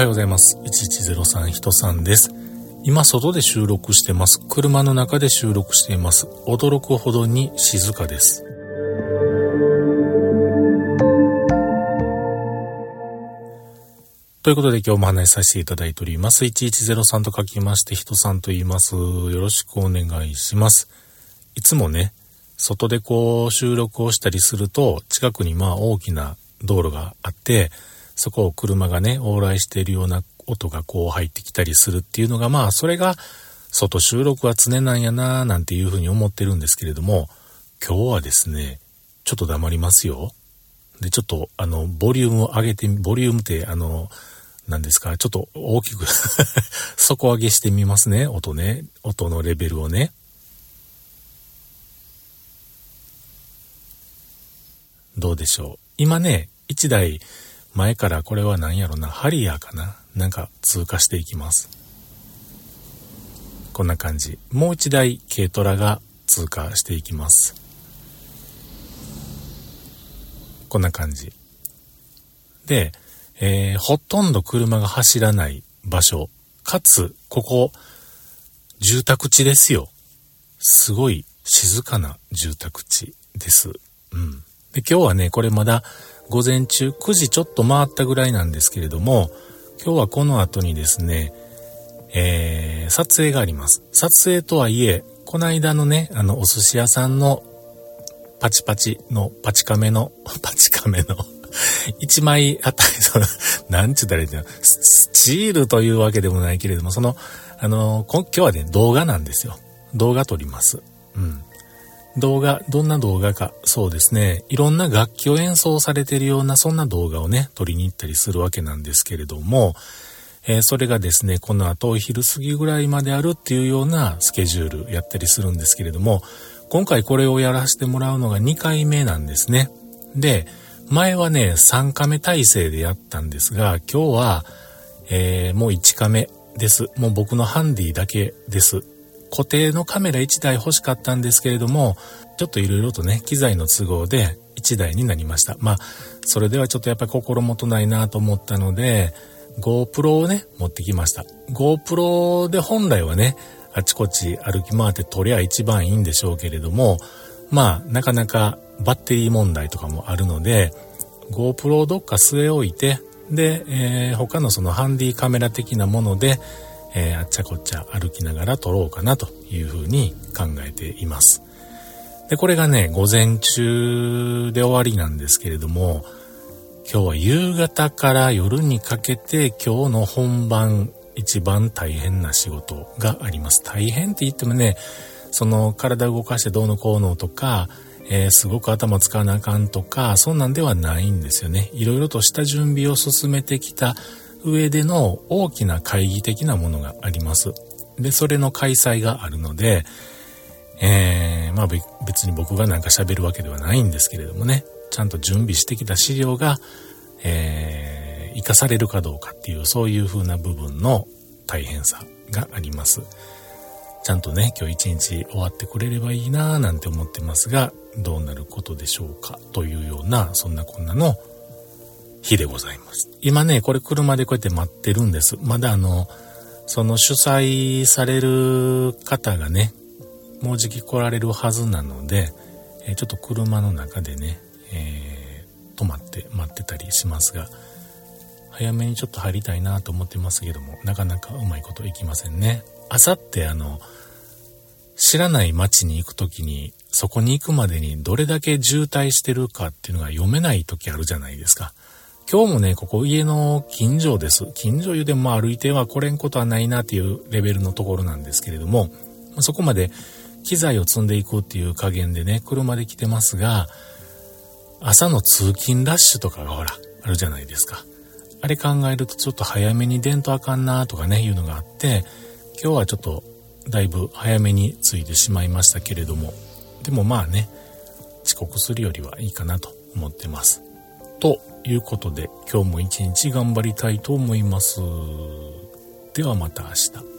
おはようございます。1103ひとさんです。今外で収録してます。車の中で収録しています。驚くほどに静かです。ということで今日も話しさせていただいております。1103と書きましてひとさんと言います。よろしくお願いします。いつもね、外で収録をしたりすると近くに大きな道路があって、そこを車がね往来しているような音が入ってきたりするっていうのがそれが外収録は常なんやななんていうふうに思ってるんですけれども、今日はですねちょっと黙りますよ。でちょっとボリュームを上げて、ボリュームって何ですか、ちょっと大きく底上げしてみますね。音のレベルをね。どうでしょう。今ね1台前からこれは何やろな、ハリアーかな、なんか通過していきます。こんな感じ。もう1台軽トラが通過していきます。こんな感じで、ほとんど車が走らない場所、かつここ住宅地ですよ。すごい静かな住宅地です。で今日はねこれまだ午前中9時ちょっと回ったぐらいなんですけれども、今日はこの後にですね、撮影があります。撮影とはいえこの間のねお寿司屋さんのパチカメの1枚あたりなんちゅうたらいいんだろう、スチールというわけでもないけれども、今日はね動画なんですよ。動画撮ります。動画、どんな動画か、そうですね、いろんな楽器を演奏されているようなそんな動画をね撮りに行ったりするわけなんですけれども、それがですねこの後お昼過ぎぐらいまであるっていうようなスケジュールやったりするんですけれども、今回これをやらせてもらうのが2回目なんですね。で前はね3カメ体制でやったんですが、今日は、もう1カメです。もう僕のハンディだけです。固定のカメラ1台欲しかったんですけれども、ちょっといろいろとね機材の都合で1台になりました。それではちょっとやっぱり心もとないなと思ったので GoPro をね持ってきました。 GoPro で本来はねあちこち歩き回って撮りゃ一番いいんでしょうけれども、なかなかバッテリー問題とかもあるので GoPro をどっか据え置いて、で、他のそのハンディカメラ的なものであっちゃこっちゃ歩きながら撮ろうかなというふうに考えています。でこれがね午前中で終わりなんですけれども、今日は夕方から夜にかけて今日の本番一番大変な仕事があります。大変って言ってもね、体を動かしてどうのこうのとか、すごく頭使わなあかんとかそんなんではないんですよね。いろいろとした準備を進めてきた上での大きな会議的なものがあります。でそれの開催があるので、別に僕がなんか喋るわけではないんですけれどもね、ちゃんと準備してきた資料が、生かされるかどうかっていう、そういう風な部分の大変さがあります。ちゃんとね今日一日終わってくれればいいななんて思ってますが、どうなることでしょうかというようなそんなこんなの日でございます。今ねこれ車でこうやって待ってるんです。まだその主催される方がねもうじき来られるはずなので、ちょっと車の中でね、止まって待ってたりしますが、早めにちょっと入りたいなと思ってますけども、なかなかうまいこといきませんね。朝って知らない街に行くときにそこに行くまでにどれだけ渋滞してるかっていうのが読めないときあるじゃないですか。今日もねここ家の近所です。近所でも歩いては来れんことはないなっていうレベルのところなんですけれども、そこまで機材を積んでいくっていう加減でね車で来てますが、朝の通勤ラッシュとかがあるじゃないですか。あれ考えるとちょっと早めに出んとあかんなとかねいうのがあって、今日はちょっとだいぶ早めに着いてしまいましたけれども、でも遅刻するよりはいいかなと思ってます。ということで今日も一日頑張りたいと思います。ではまた明日。